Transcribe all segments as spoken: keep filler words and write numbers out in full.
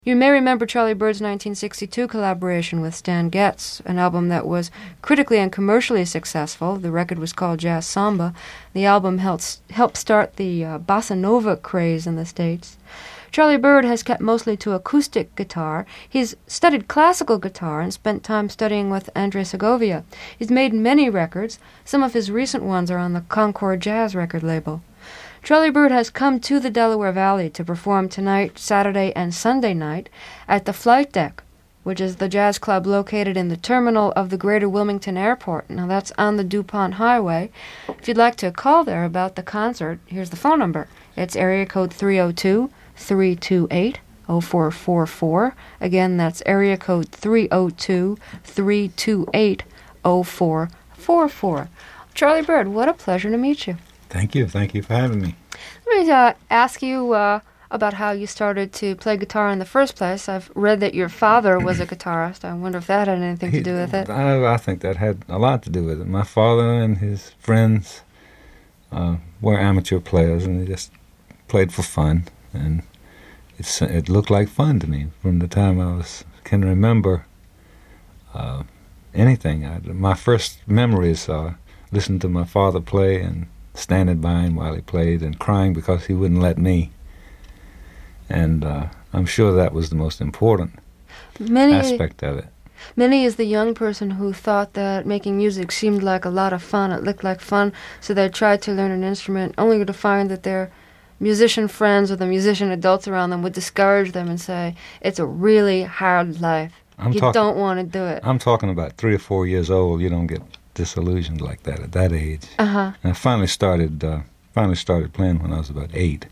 You may remember Charlie Bird's nineteen sixty-two collaboration with Stan Getz, an album that was critically and commercially successful. The record was called Jazz Samba. The album helped, helped start the uh, bossa nova craze in the States. Charlie Bird has kept mostly to acoustic guitar. He's studied classical guitar and spent time studying with Andre Segovia. He's made many records. Some of his recent ones are on the Concord Jazz record label. Charlie Bird has come to the Delaware Valley to perform tonight, Saturday, and Sunday night at the Flight Deck, which is the jazz club located in the terminal of the Greater Wilmington Airport. Now, that's on the DuPont Highway. If you'd like to call there about the concert, here's the phone number. It's area code three oh two, three two eight, oh four four four. Again, that's area code three oh two, three two eight, oh four four four. Charlie Bird, what a pleasure to meet you. Thank you. Thank you for having me. Let me uh, ask you uh, about how you started to play guitar in the first place. I've read that your father was a guitarist. I wonder if that had anything to do with it. I, I think that had a lot to do with it. My father and his friends uh, were amateur players, and they just played for fun. And it's, it looked like fun to me from the time I was can remember uh, anything. I, my first memories are listening to my father play and standing by him while he played and crying because he wouldn't let me. And uh, I'm sure that was the most important many, aspect of it. Many is the young person who thought that making music seemed like a lot of fun. It looked like fun, so they tried to learn an instrument, only to find that their musician friends or the musician adults around them would discourage them and say, it's a really hard life. I'm you talk- don't want to do it. I'm talking about three or four years old. You don't get disillusioned like that at that age. Uh-huh. And I finally started uh, finally started playing when I was about eight.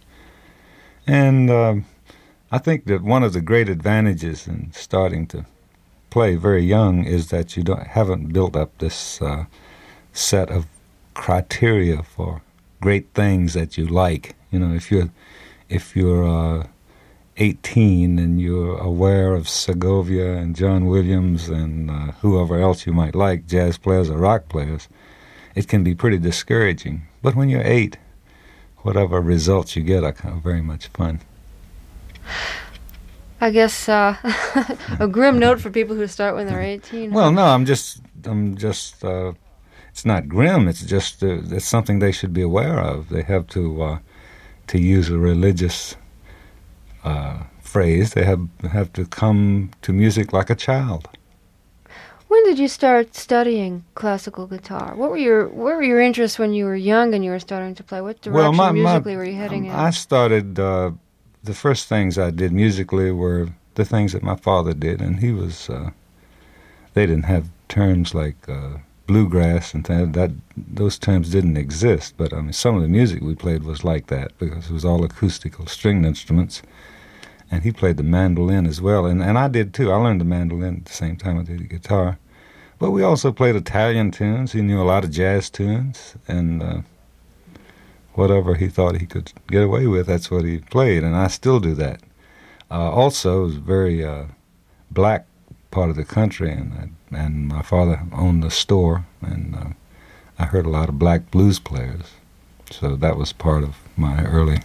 And um, I think that one of the great advantages in starting to play very young is that you don't haven't built up this uh, set of criteria for great things that you like. You know, if you're if you're uh, eighteen and you're aware of Segovia and John Williams and uh, whoever else you might like, jazz players or rock players, it can be pretty discouraging. But when you're eight, whatever results you get are kind of very much fun. I guess uh, a grim note for people who start when they're eighteen. Well, no, I'm just, I'm just. Uh, it's not grim. It's just, uh, it's something they should be aware of. They have to, uh, to use a religious Uh, phrase, they have have to come to music like a child. When did you start studying classical guitar? What were your what were your interests when you were young and you were starting to play? What direction well, my, musically my, were you heading in? I started, uh, the first things I did musically were the things that my father did, and he was, uh, they didn't have terms like uh, bluegrass and th- that. Those terms didn't exist, but I mean, some of the music we played was like that because it was all acoustical stringed instruments. And he played the mandolin as well, and, and I did too. I learned the mandolin at the same time I did the guitar. But we also played Italian tunes. He knew a lot of jazz tunes, and uh, whatever he thought he could get away with, that's what he played, and I still do that. Uh, also, it was a very uh, black part of the country, and I, and my father owned the store, and uh, I heard a lot of black blues players. So that was part of my early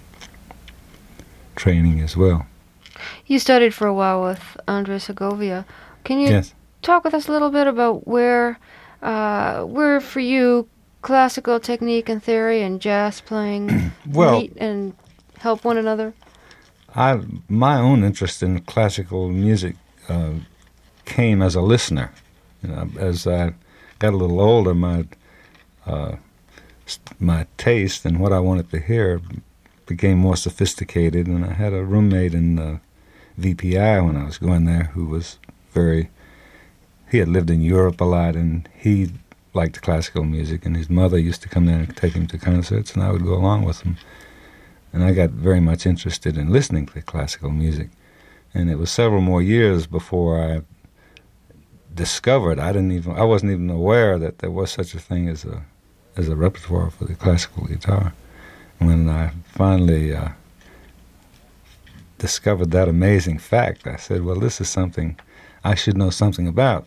training as well. You studied for a while with Andre Segovia. Can you yes. talk with us a little bit about where, uh, where for you, classical technique and theory and jazz playing well, meet and help one another? I my own interest in classical music uh, came as a listener. You know, as I got a little older, my uh, my taste and what I wanted to hear became more sophisticated, and I had a roommate in uh, V P I when I was going there who was very, he had lived in Europe a lot, and he liked classical music, and his mother used to come there and take him to concerts, and I would go along with him. And I got very much interested in listening to classical music. And it was several more years before I discovered, I didn't even, I wasn't even aware that there was such a thing as a as a repertoire for the classical guitar. When I finally uh, discovered that amazing fact, I said, well, this is something I should know something about.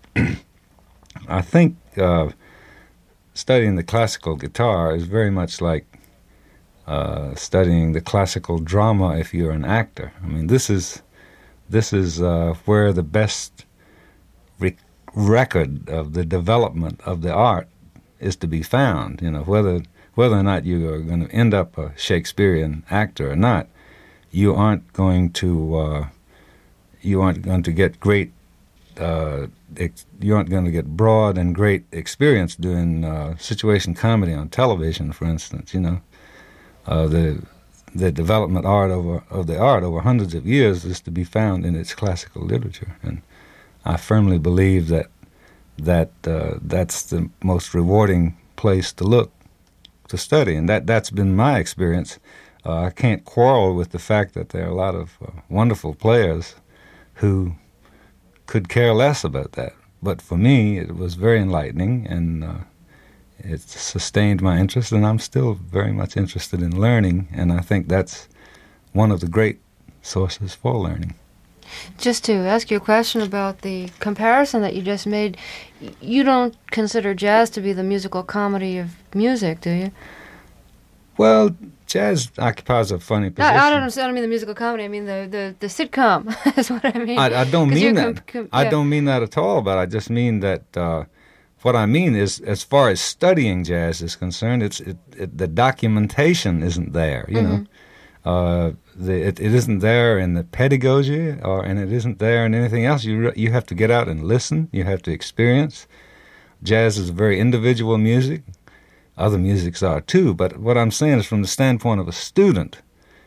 I think uh, studying the classical guitar is very much like uh, studying the classical drama if you're an actor. I mean, this is this is uh, where the best re- record of the development of the art is to be found. You know, whether whether or not you are going to end up a Shakespearean actor or not, you aren't going to uh, you aren't going to get great uh, ex- you aren't going to get broad and great experience doing uh, situation comedy on television, for instance. You know, uh, the the development art over of the art over hundreds of years is to be found in its classical literature, and I firmly believe that that uh, that's the most rewarding place to look to study, and that that's been my experience. Uh, I can't quarrel with the fact that there are a lot of uh, wonderful players who could care less about that. But for me, it was very enlightening, and uh, it sustained my interest, and I'm still very much interested in learning, and I think that's one of the great sources for learning. Just to ask you a question about the comparison that you just made, you don't consider jazz to be the musical comedy of music, do you? Well, jazz occupies a funny position. No, I don't understand. I don't mean the musical comedy. I mean the, the, the sitcom. Is what I mean. I, I don't mean that. Com- com- I yeah. don't mean that at all. But I just mean that uh, what I mean is, as far as studying jazz is concerned, it's it, it, the documentation isn't there. You Mm-hmm. know, uh, the, it, it isn't there in the pedagogy, or and it isn't there in anything else. You re- you have to get out and listen. You have to experience. Jazz is very individual music. Other musics are too, but what I'm saying is from the standpoint of a student,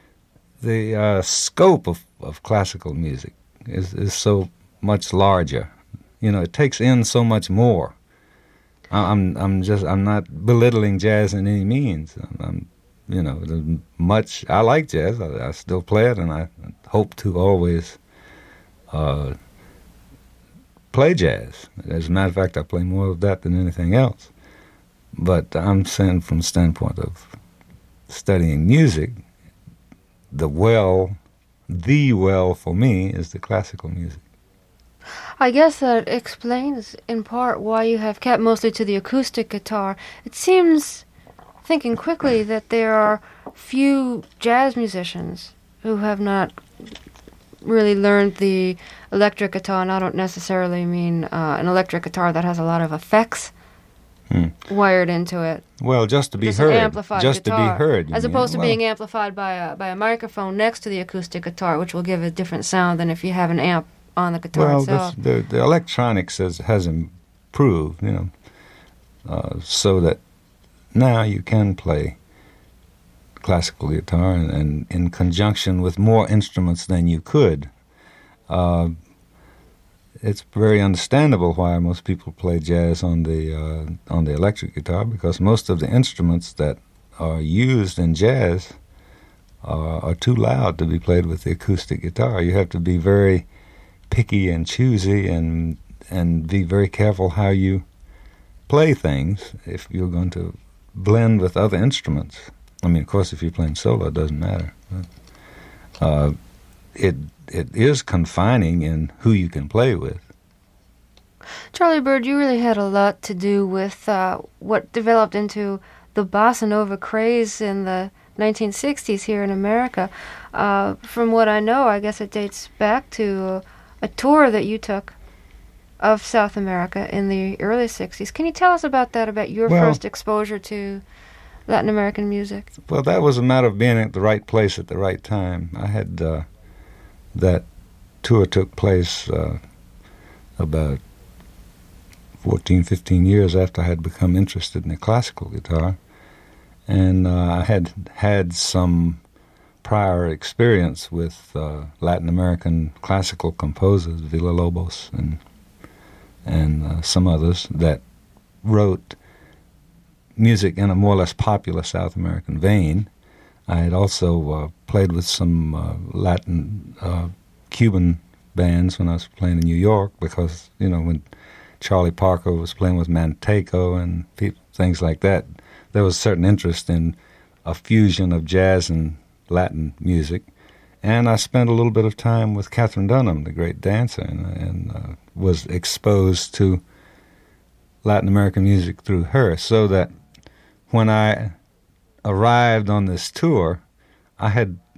the uh, scope of, of classical music is, is so much larger. You know, it takes in so much more. I- I'm I'm just I'm not belittling jazz in any means. I'm, I'm you know there's much I like jazz. I, I still play it, and I hope to always uh, play jazz. As a matter of fact, I play more of that than anything else. But I'm saying from the standpoint of studying music, the well, the well for me is the classical music. I guess that explains in part why you have kept mostly to the acoustic guitar. It seems, thinking quickly, that there are few jazz musicians who have not really learned the electric guitar, and I don't necessarily mean uh, an electric guitar that has a lot of effects Hmm. wired into it. Well, just to be Just heard. an amplified just guitar, to be heard. as mean. opposed to well, being amplified by a by a microphone next to the acoustic guitar, which will give a different sound than if you have an amp on the guitar well, itself. this, the the electronics has has improved, you know, uh, so that now you can play classical guitar and, and in conjunction with more instruments than you could. Uh, It's very understandable why most people play jazz on the uh, on the electric guitar, because most of the instruments that are used in jazz uh, are too loud to be played with the acoustic guitar. You have to be very picky and choosy, and and be very careful how you play things if you're going to blend with other instruments. I mean, of course, if you're playing solo, it doesn't matter. But, uh, it it is confining in who you can play with. Charlie Byrd, you really had a lot to do with uh, what developed into the bossa nova craze in the nineteen sixties here in America. Uh, from what I know, I guess it dates back to uh, a tour that you took of South America in the early sixties. Can you tell us about that, about your Well, first exposure to Latin American music? Well, that was a matter of being at the right place at the right time. I had uh, that tour took place uh, about fourteen, fifteen years after I had become interested in the classical guitar, and uh, I had had some prior experience with uh, Latin American classical composers, Villa-Lobos and and uh, some others that wrote music in a more or less popular South American vein. I had also uh, played with some uh, Latin uh, Cuban bands when I was playing in New York, because, you know, when Charlie Parker was playing with Manteco and pe- things like that, there was a certain interest in a fusion of jazz and Latin music. And I spent a little bit of time with Katherine Dunham, the great dancer, and, and uh, was exposed to Latin American music through her, so that when I arrived on this tour, I had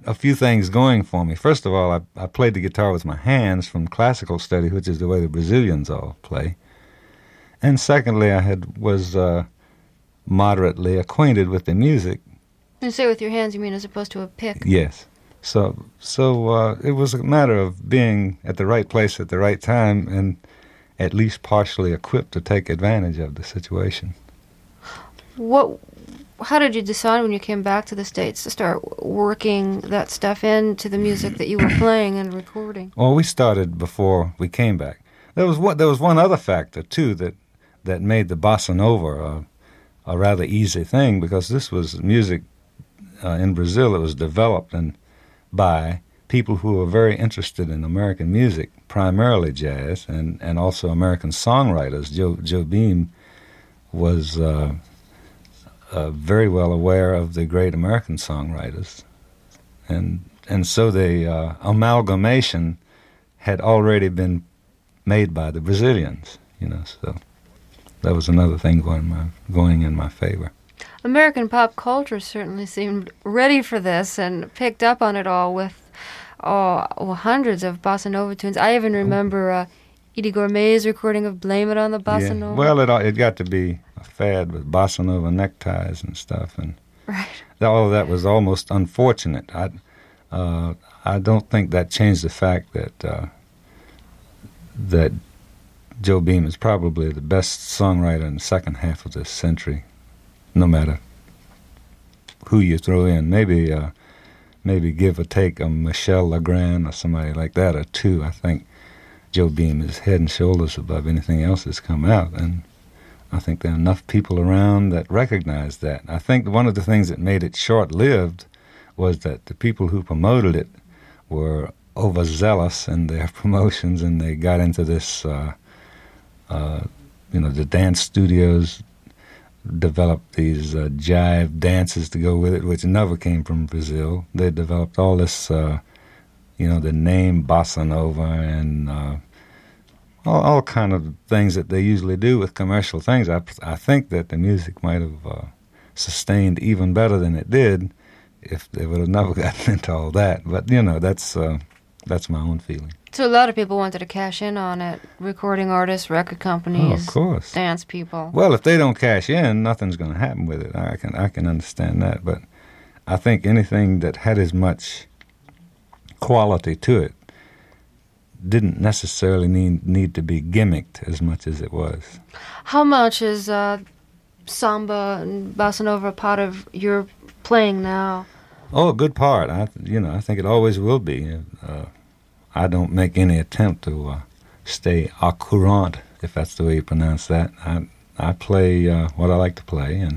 a few things going for me. First of all, I, I played the guitar with my hands from classical study, which is the way the Brazilians all play. And secondly, I had was uh, moderately acquainted with the music. And say with your hands, you mean as opposed to a pick? Yes. So so uh, it was a matter of being at the right place at the right time and at least partially equipped to take advantage of the situation. What? How did you decide when you came back to the States to start working that stuff into the music that you were playing and recording? Well, we started before we came back. There was one, there was one other factor, too, that, that made the bossa nova a, a rather easy thing, because this was music uh, in Brazil that was developed and by people who were very interested in American music, primarily jazz, and, and also American songwriters. Joe, Joe Beam was uh, uh, very well aware of the great American songwriters. And and so the uh, amalgamation had already been made by the Brazilians, you know, so that was another thing going, my, going in my favor. American pop culture certainly seemed ready for this and picked up on it all with oh, well, hundreds of bossa nova tunes. I even remember uh, Eddie Gourmet's recording of Blame It on the Bossa Yeah. Nova. Well, it it got to be a fad with bossa nova neckties and stuff, and right. all of that was almost unfortunate. I, uh, I don't think that changed the fact that uh, that Joe Beam is probably the best songwriter in the second half of this century, no matter who you throw in. Maybe uh, maybe give or take a Michel Legrand or somebody like that, or two. I think Joe Beam is head and shoulders above anything else that's come out, and I think there are enough people around that recognize that. I think one of the things that made it short-lived was that the people who promoted it were overzealous in their promotions, and they got into this, uh, uh, you know, the dance studios developed these uh, jive dances to go with it, which never came from Brazil. They developed all this, uh, you know, the name bossa nova and uh, all, all kind of things that they usually do with commercial things. I, I think that the music might have uh, sustained even better than it did if they would have never gotten into all that. But, you know, that's uh, that's my own feeling. So a lot of people wanted to cash in on it, recording artists, record companies, oh, of course. dance people. Well, if they don't cash in, nothing's going to happen with it. I can I can understand that, but I think anything that had as much quality to it didn't necessarily need need to be gimmicked as much as it was. How much is uh, samba and bossa nova part of your playing now? Oh, a good part. I you know I think it always will be. Uh, I don't make any attempt to uh, stay au courant, if that's the way you pronounce that. I I play uh, what I like to play, and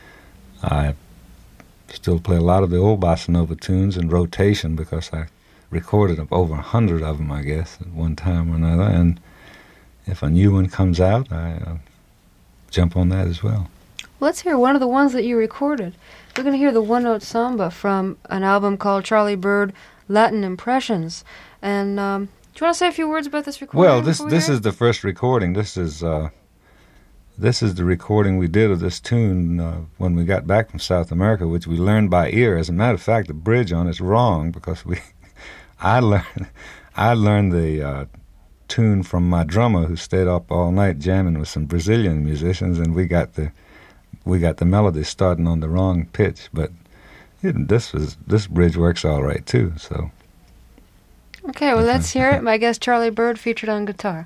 I still play a lot of the old bossa nova tunes in rotation because I recorded over a hundred of them, I guess, at one time or another. And if a new one comes out, I uh, jump on that as well. Let's hear one of the ones that you recorded. We're going to hear the one-note samba from an album called Charlie Byrd Latin Impressions. And um, do you want to say a few words about this recording? Well, this this is the first recording. This is uh, this is the recording we did of this tune uh, when we got back from South America, which we learned by ear. As a matter of fact, the bridge on it's wrong because we I learned I learned the uh, tune from my drummer who stayed up all night jamming with some Brazilian musicians, and we got the we got the melody starting on the wrong pitch. But it, this was this bridge works all right too. So. Okay, well, let's hear it. My guest Charlie Byrd featured on guitar.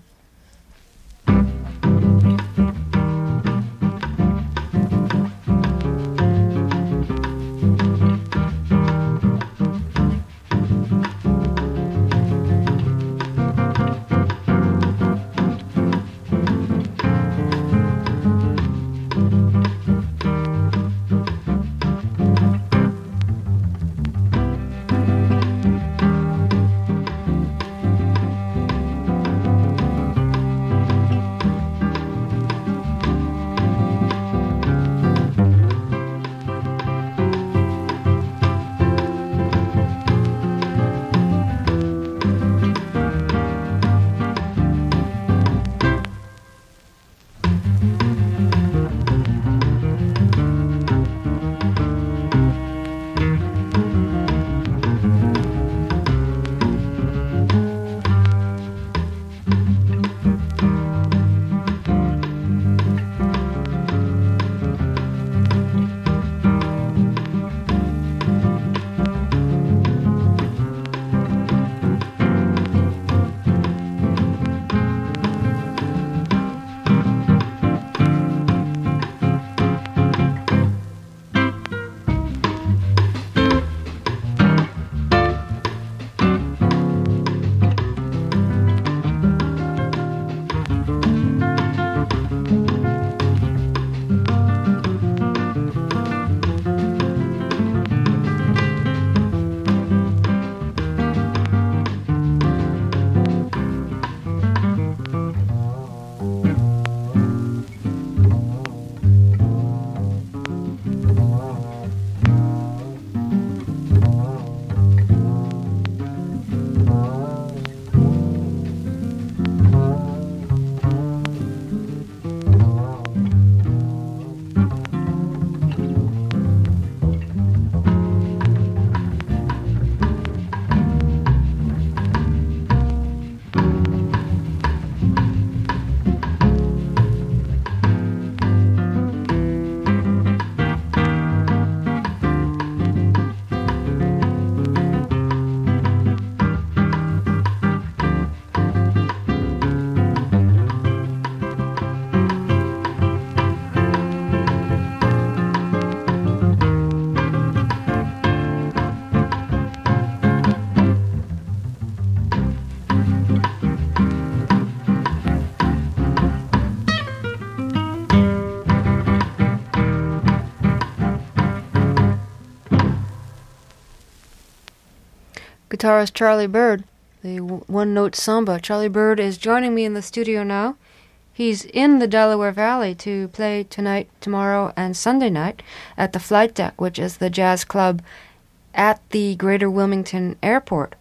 guitarist Charlie Byrd, the one-note samba. Charlie Byrd is joining me in the studio now. He's in the Delaware Valley to play tonight, tomorrow, and Sunday night at the Flight Deck, which is the jazz club at the Greater Wilmington Airport.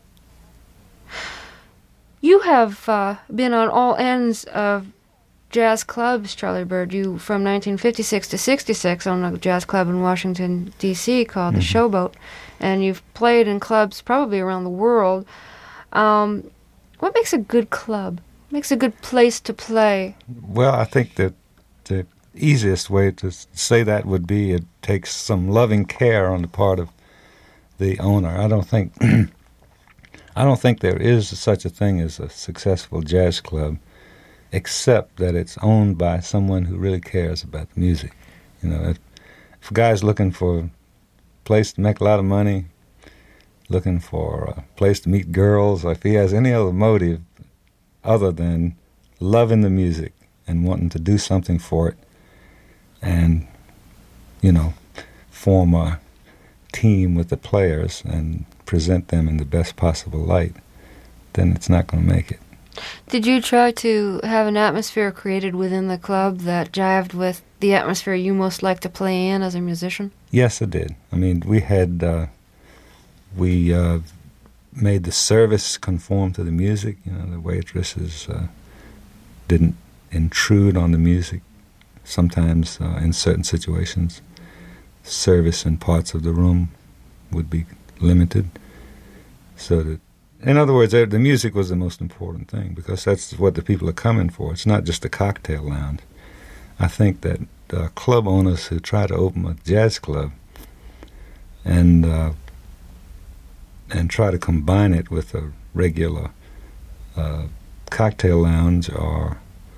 You have uh, been on all ends of jazz clubs, Charlie Byrd. You, from nineteen fifty-six to sixty-six, on a jazz club in Washington, D C called mm-hmm. the Showboat, and you've played in clubs probably around the world. Um, what makes a good club? What makes a good place to play? Well, I think that the easiest way to say that would be it takes some loving care on the part of the owner. I don't think I don't think there is such a thing as a successful jazz club, except that it's owned by someone who really cares about the music. You know, if, if a guy's looking for a place to make a lot of money, looking for a place to meet girls, or if he has any other motive other than loving the music and wanting to do something for it and, you know, form a team with the players and present them in the best possible light, then it's not going to make it. Did you try to have an atmosphere created within the club that jived with the atmosphere you most like to play in as a musician? Yes, I did. I mean, we had, uh, we uh, made the service conform to the music. You know, the waitresses uh, didn't intrude on the music. Sometimes, uh, in certain situations, service in parts of the room would be limited, so that, in other words, the music was the most important thing, because that's what the people are coming for. It's not just a cocktail lounge. I think that uh, club owners who try to open a jazz club and uh, and try to combine it with a regular uh, cocktail lounge or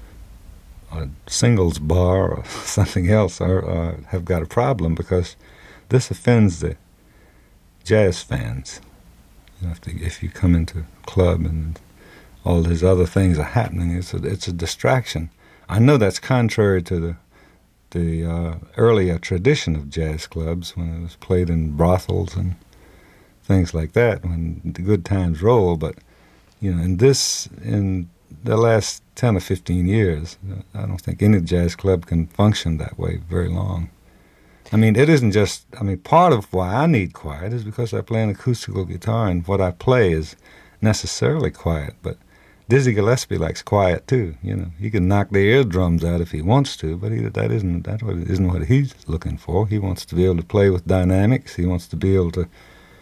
a singles bar or something else are, uh, have got a problem, because this offends the jazz fans. You know, if, the, if you come into a club and all these other things are happening, it's a, it's a distraction. I know that's contrary to the the uh, earlier tradition of jazz clubs, when it was played in brothels and things like that, when the good times roll. But, you know, in this, in the last ten or fifteen years, I don't think any jazz club can function that way very long. I mean, it isn't just, I mean, part of why I need quiet is because I play an acoustical guitar, and what I play is necessarily quiet. But Dizzy Gillespie likes quiet too. You know, he can knock the eardrums out if he wants to, but he, that isn't that what isn't what he's looking for. He wants to be able to play with dynamics. He wants to be able to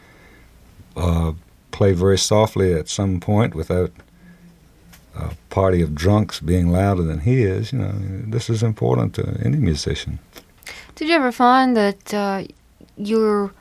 uh, play very softly at some point without a party of drunks being louder than he is. You know, this is important to any musician. Did you ever find that uh, your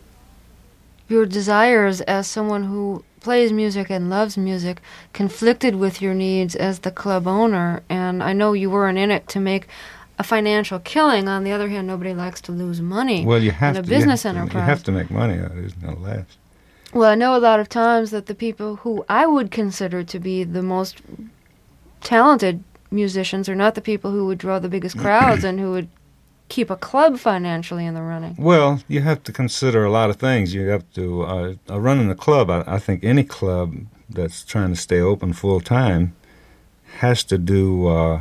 your desires as someone who plays music and loves music conflicted with your needs as the club owner? And I know you weren't in it to make a financial killing. On the other hand, nobody likes to lose money. Well, you have in a to, business you have enterprise. To, you have to make money, or it isn't going to last. Well, I know a lot of times that the people who I would consider to be the most talented musicians are not the people who would draw the biggest crowds and who would keep a club financially in the running. Well, you have to consider a lot of things. You have to, uh, uh, running a club, I, I think any club that's trying to stay open full time has to do uh,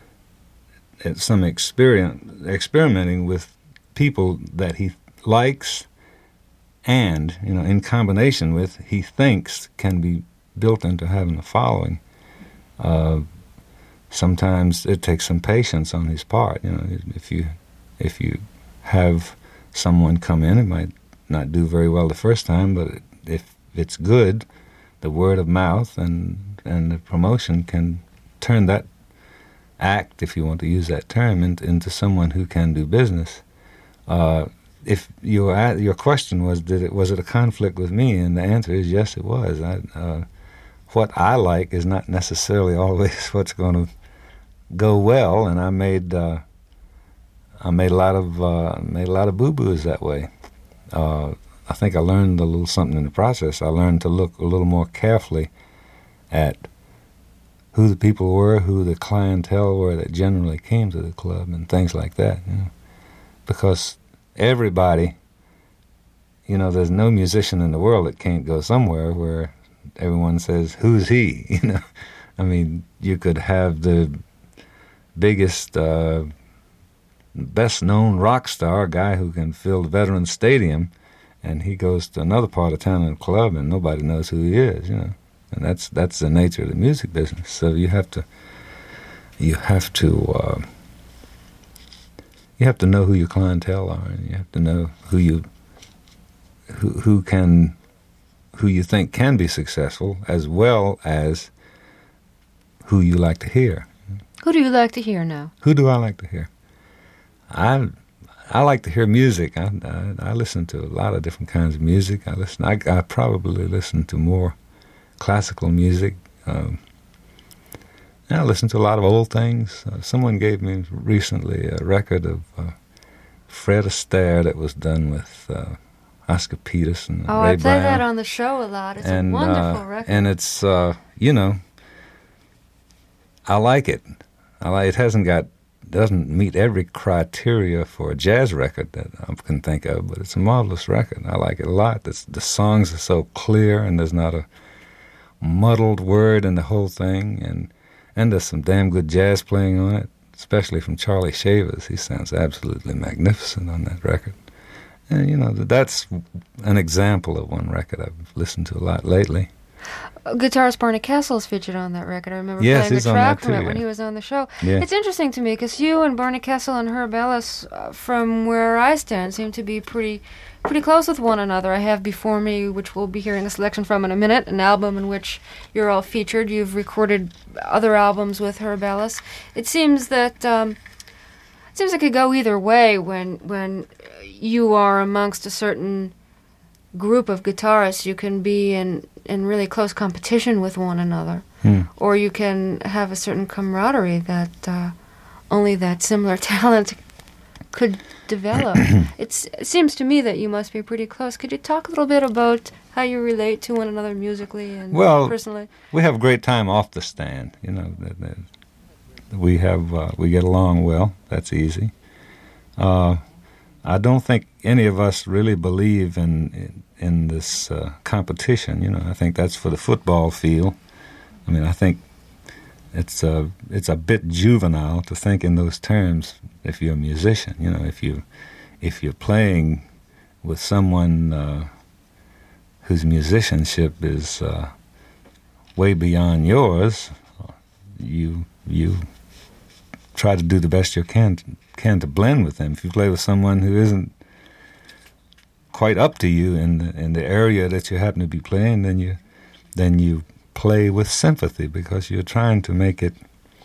some experience, experimenting with people that he likes and, you know, in combination with, he thinks can be built into having a following. Uh, sometimes it takes some patience on his part. You know, if you if you have someone come in, it might not do very well the first time, but if it's good, the word of mouth and and the promotion can turn that act, if you want to use that term, into, into someone who can do business. Uh, if your your question was, did it was it a conflict with me? And the answer is yes, it was. I, uh, what I like is not necessarily always what's going to go well, and I made uh, I made a lot of uh, made a lot of boo-boos that way. Uh, I think I learned a little something in the process. I learned to look a little more carefully at who the people were, who the clientele were that generally came to the club, and things like that. You know? Because everybody you know, there's no musician in the world that can't go somewhere where everyone says, "Who's he?" You know, I mean, you could have the biggest, uh, best-known rock star, a guy who can fill the Veterans Stadium, and he goes to another part of town in a club, and nobody knows who he is. You know, and that's that's the nature of the music business. So you have to, you have to, uh, you have to know who your clientele are, and you have to know who you, who who can. who you think can be successful, as well as who you like to hear. Who do you like to hear now? Who do I like to hear? I I like to hear music. I, I, I listen to a lot of different kinds of music. I listen. I, I probably listen to more classical music. Um, I listen to a lot of old things. Uh, someone gave me recently a record of uh, Fred Astaire that was done with uh, Oscar Peterson and oh, Ray I play Brown. that on the show a lot. It's and, a wonderful uh, record. And it's, uh, you know, I like it. I like, it hasn't got, doesn't meet every criteria for a jazz record that I can think of, but it's a marvelous record. I like it a lot. It's, the songs are so clear, and there's not a muddled word in the whole thing, and and there's some damn good jazz playing on it, especially from Charlie Shavers. He sounds absolutely magnificent on that record. And, you know, that's an example of one record I've listened to a lot lately. Uh, guitarist Barney Kessel is featured on that record. I remember yes, playing a track from too, it yeah. when he was on the show. Yeah. It's interesting to me because you and Barney Kessel and Herb Ellis, uh, from where I stand, seem to be pretty pretty close with one another. I have before me, which we'll be hearing a selection from in a minute, an album in which you're all featured. You've recorded other albums with Herb Ellis. It seems that um, it seems it could go either way when when you are amongst a certain group of guitarists. You can be in in really close competition with one another, hmm. or you can have a certain camaraderie that uh, only that similar talent could develop. it's, it seems to me that you must be pretty close. Could you talk a little bit about how you relate to one another musically and well, personally? We have a great time off the stand. You know, that, that we have uh, we get along well. That's easy. Uh, I don't think any of us really believe in in, in this uh, competition. You know, I think that's for the football field. I mean, I think it's a it's a bit juvenile to think in those terms. If you're a musician, you know, if you if you're playing with someone uh, whose musicianship is uh, way beyond yours, you you try to do the best you can can to blend with them. If you play with someone who isn't quite up to you in the in the area that you happen to be playing, then you then you play with sympathy because you're trying to make it.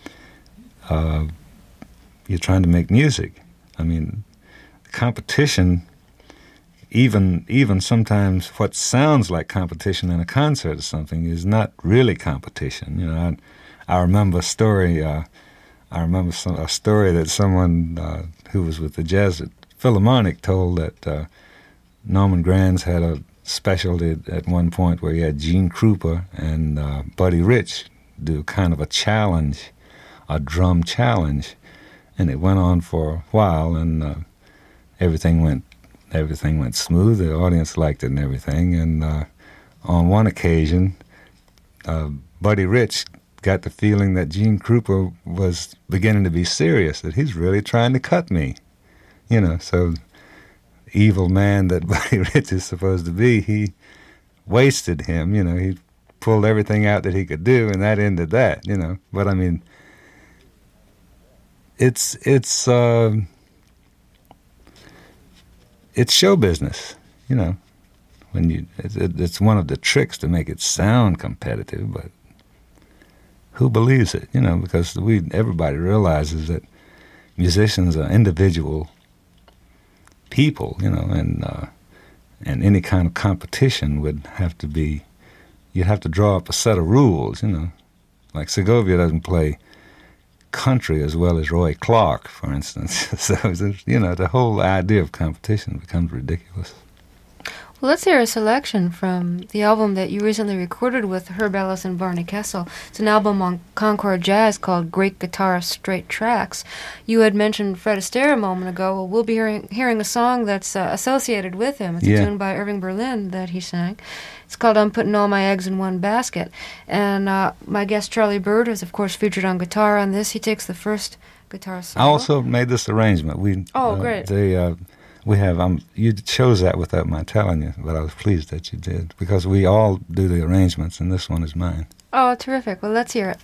Uh, you're trying to make music. I mean, competition. Even even sometimes what sounds like competition in a concert or something is not really competition. You know, I, I remember a story. Uh, I remember some, a story that someone uh, who was with the Jazz Philharmonic told that uh, Norman Granz had a specialty at one point where he had Gene Krupa and uh, Buddy Rich do kind of a challenge, a drum challenge, and it went on for a while, and uh, everything went everything went smooth. The audience liked it and everything. And uh, on one occasion, uh, Buddy Rich got the feeling that Gene Krupa was beginning to be serious, that he's really trying to cut me. You know, so evil man that Buddy Rich is supposed to be, he wasted him. You know, he pulled everything out that he could do, and that ended that, you know. But, I mean, it's, it's, uh, it's show business, you know. When you, it's, it's one of the tricks to make it sound competitive, but who believes it? You know, because we everybody realizes that musicians are individual people, you know, and uh, and any kind of competition would have to be, you'd have to draw up a set of rules, you know. Like Segovia doesn't play country as well as Roy Clark, for instance. So, you know, the whole idea of competition becomes ridiculous. Well, let's hear a selection from the album that you recently recorded with Herb Ellis and Barney Kessel. It's an album on Concord Jazz called Great Guitar Straight Tracks. You had mentioned Fred Astaire a moment ago. Well, we'll be hearing, hearing a song that's uh, associated with him. It's yeah. a tune by Irving Berlin that he sang. It's called I'm Putting All My Eggs in One Basket. And uh, my guest Charlie Byrd is, of course, featured on guitar on this. He takes the first guitar solo. I also made this arrangement. We Oh, uh, great. They, uh, we have, um, you chose that without my telling you, but I was pleased that you did, because we all do the arrangements, and this one is mine. Oh, terrific. Well, let's hear it.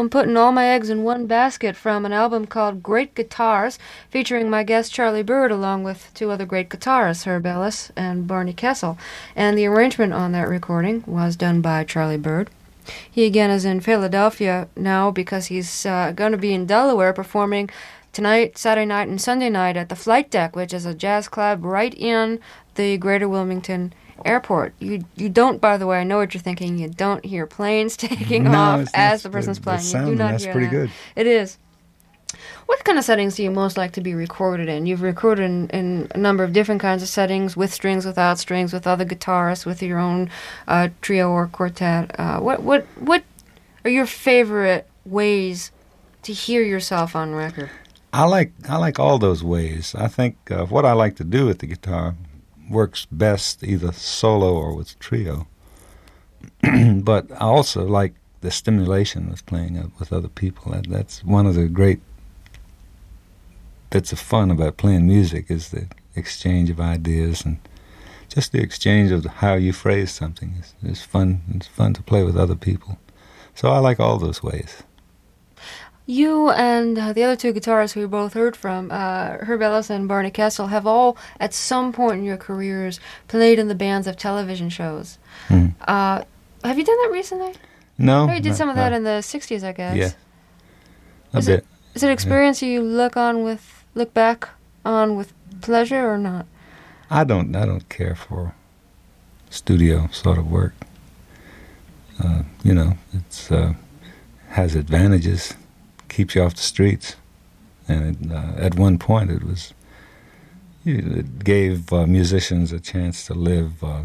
I'm putting all my eggs in one basket from an album called Great Guitars, featuring my guest Charlie Byrd along with two other great guitarists, Herb Ellis and Barney Kessel. And the arrangement on that recording was done by Charlie Byrd. He again is in Philadelphia now because he's uh, going to be in Delaware performing tonight, Saturday night, and Sunday night at the Flight Deck, which is a jazz club right in the Greater Wilmington Airport. You you don't, by the way, I know what you're thinking, you don't hear planes taking no, off it's, as it's, the person's the, playing. the sound, you do not that's hear pretty that. good. It is. What kind of settings do you most like to be recorded in? You've recorded in, in a number of different kinds of settings, with strings, without strings, with other guitarists, with your own uh, trio or quartet. Uh, what what what are your favorite ways to hear yourself on record? I like I like all those ways. I think uh, what I like to do with the guitar works best either solo or with trio. But I also like the stimulation of playing uh, with other people. That, that's one of the great bits of fun about playing music, is the exchange of ideas and just the exchange of how you phrase something. It's, it's fun. It's fun to play with other people. So I like all those ways. You and uh, the other two guitarists we both heard from, uh, Herb Ellis and Barney Kessel, have all, at some point in your careers, played in the bands of television shows. Hmm. Uh, have you done that recently? No. Oh, you did not, some of that not, in the sixties, I guess. Yeah. A is bit. It, is it an experience yeah. you look on with, look back on with pleasure or not? I don't. I don't care for studio sort of work. Uh, you know, it's uh, has advantages. Keeps you off the streets, and it, uh, at one point it was it gave uh, musicians a chance to live uh,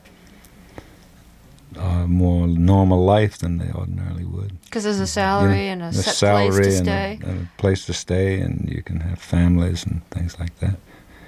a more normal life than they ordinarily would. Because there's a salary you know, and a set salary place to and stay. A, and a place to stay, and you can have families and things like that.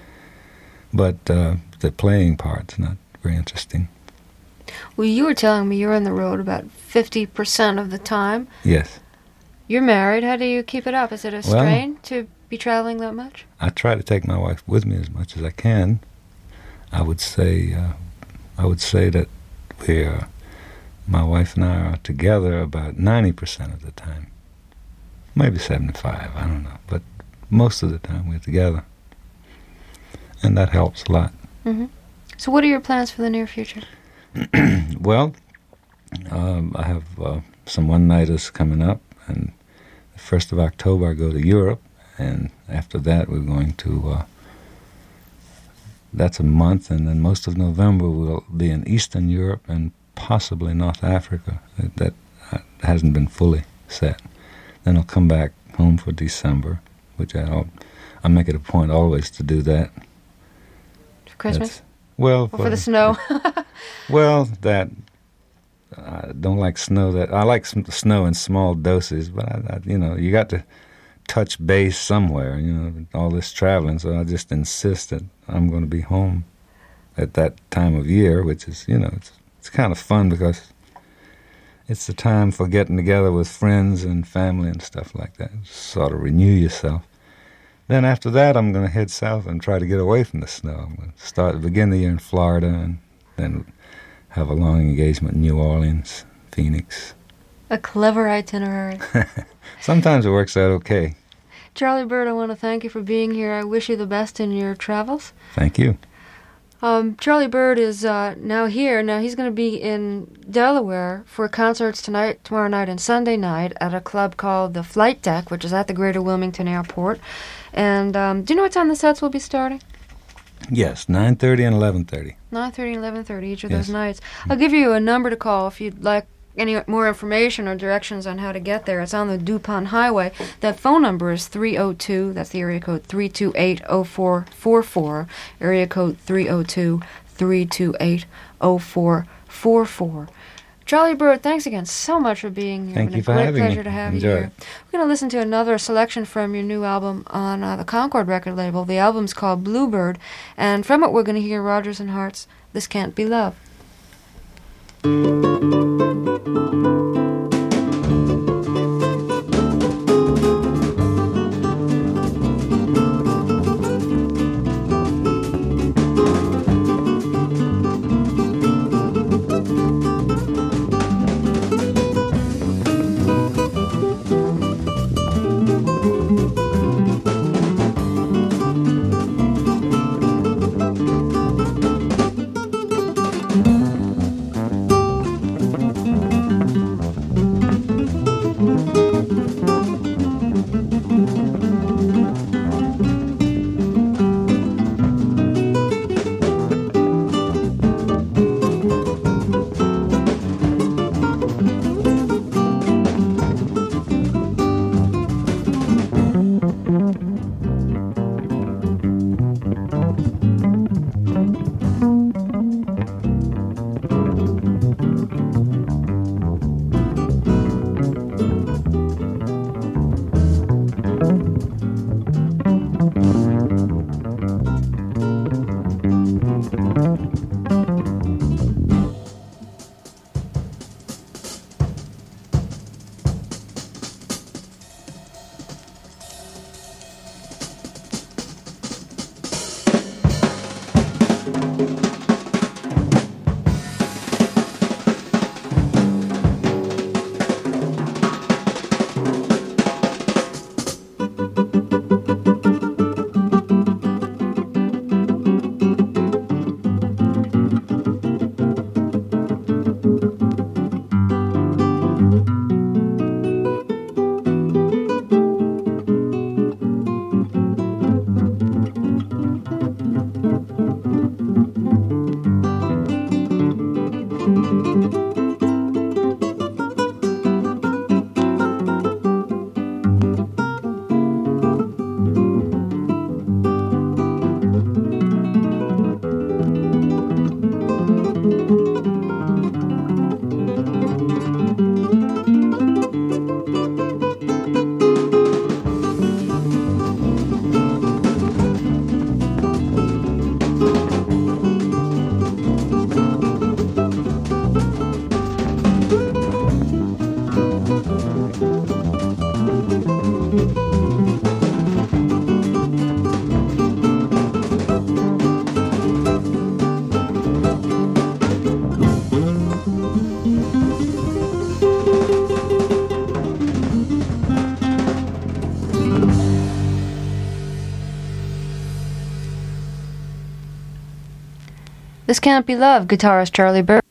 But uh, the playing part's not very interesting. Well, you were telling me you're on the road about fifty percent of the time. Yes. You're married. How do you keep it up? Is it a strain well, to be traveling that much? I try to take my wife with me as much as I can. I would say, uh, I would say that we are, my wife and I are together about ninety percent of the time. Maybe seventy-five, I don't know. But most of the time we're together. And that helps a lot. Mm-hmm. So what are your plans for the near future? Well, um, I have uh, some one-nighters coming up, and the first of October I go to Europe, and after that we're going to, uh, that's a month, and then most of November we'll be in Eastern Europe and possibly North Africa. That, that uh, hasn't been fully set. Then I'll come back home for December, which I'll, I'll make it a point always to do that. For Christmas? That's, well, or for, for the snow? Well, that... I don't like snow. That I like some snow in small doses, but I, I, you know, you got to touch base somewhere. You know, all this traveling, so I just insist that I'm going to be home at that time of year, which is, you know, it's it's kind of fun because it's the time for getting together with friends and family and stuff like that. Just sort of renew yourself. Then after that, I'm going to head south and try to get away from the snow. I'm going to start begin the year in Florida and then have a long engagement in New Orleans, Phoenix. A clever itinerary. Sometimes it works out okay. Charlie Byrd, I want to thank you for being here. I wish you the best in your travels. Thank you. Um, Charlie Byrd is uh, now here. Now he's going to be in Delaware for concerts tonight, tomorrow night, and Sunday night at a club called the Flight Deck, which is at the Greater Wilmington Airport. And um, do you know what time the sets will be starting? Yes, nine thirty and eleven thirty. nine thirty and eleven thirty each of Yes. those nights. I'll give you a number to call if you'd like any more information or directions on how to get there. It's on the DuPont Highway. That phone number is three oh two, that's the area code three two eight oh four four four, area code three oh two, three two eight oh four four four. Charlie Byrd, thanks again so much for being here. Thank It's you for been a having great me. pleasure to have Enjoy you it. here. We're going to listen to another selection from your new album on uh, the Concord record label. The album's called Bluebird, and from it we're going to hear Rodgers and Hart's This Can't Be Love. This Can't Be Love, guitarist Charlie Bird.